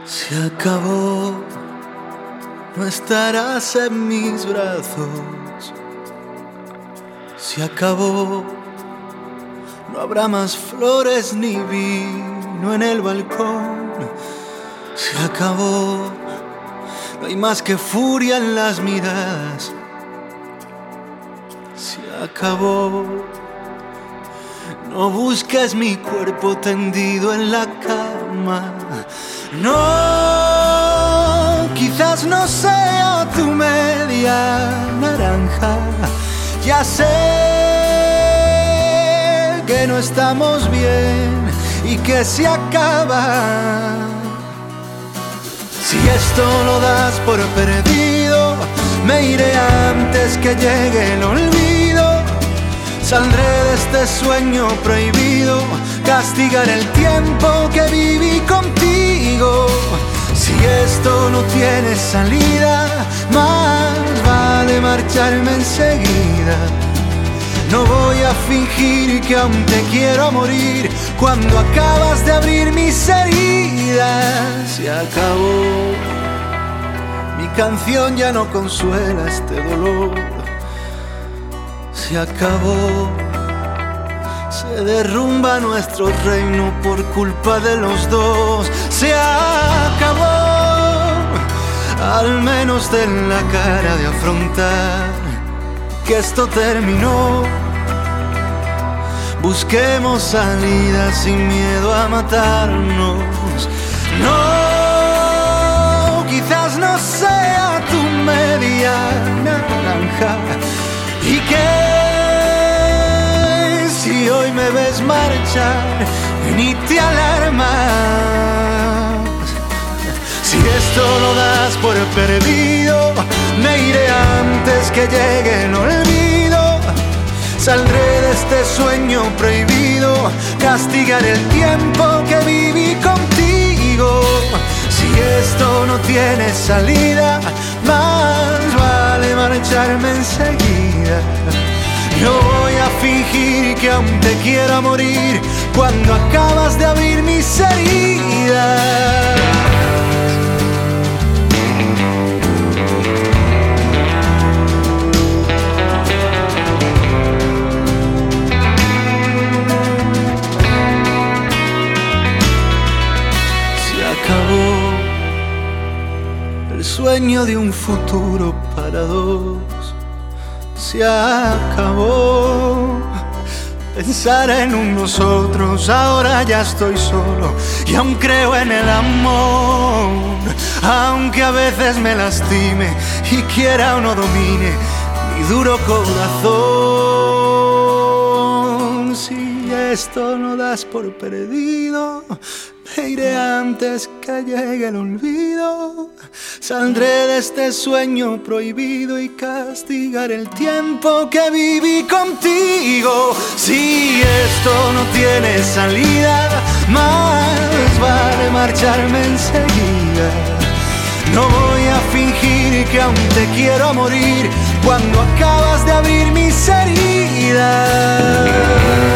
Se acabó, no estarás en mis brazos. Se acabó, no habrá más flores ni vino en el balcón. Se acabó, no hay más que furia en las miradas. Se acabó, no busques mi cuerpo tendido en la cama. No, quizás no sea tu media naranja. Ya sé que no estamos bien y que se acaba. Si esto lo das por perdido, me iré antes que llegue el olvido. Saldré de este sueño prohibido, castigaré el tiempo que viví contigo. Si esto no tiene salida, más vale marcharme enseguida. No voy a fingir que aún te quiero morir cuando acabas de abrir mis heridas. Se acabó, mi canción ya no consuela este dolor. Se acabó, se derrumba nuestro reino por culpa de los dos. Se acabó, al menos ten la cara de afrontar que esto terminó. Busquemos salidas sin miedo a matarnos. No, quizás no sea tu media naranja. ¿Y qué si hoy me ves marchar ni te alarmas? Si esto lo das por perdido, me iré antes que llegue el olvido. Saldré de este sueño prohibido, castigaré el tiempo que viví contigo. Si esto no tiene salida, más vale marcharme enseguida. No voy a fingir que aún te quiero morir cuando acabas de abrir mis heridas. El sueño de un futuro para dos se acabó. Pensar en un nosotros, ahora ya estoy solo y aún creo en el amor. Aunque a veces me lastime y quiera o no domine mi duro corazón. Si esto no das por perdido, me iré antes que llegue el olvido. Saldré de este sueño prohibido y castigaré el tiempo que viví contigo. Si esto no tiene salida, más vale marcharme enseguida. No voy a fingir que aún te quiero morir cuando acabas de abrir mis heridas.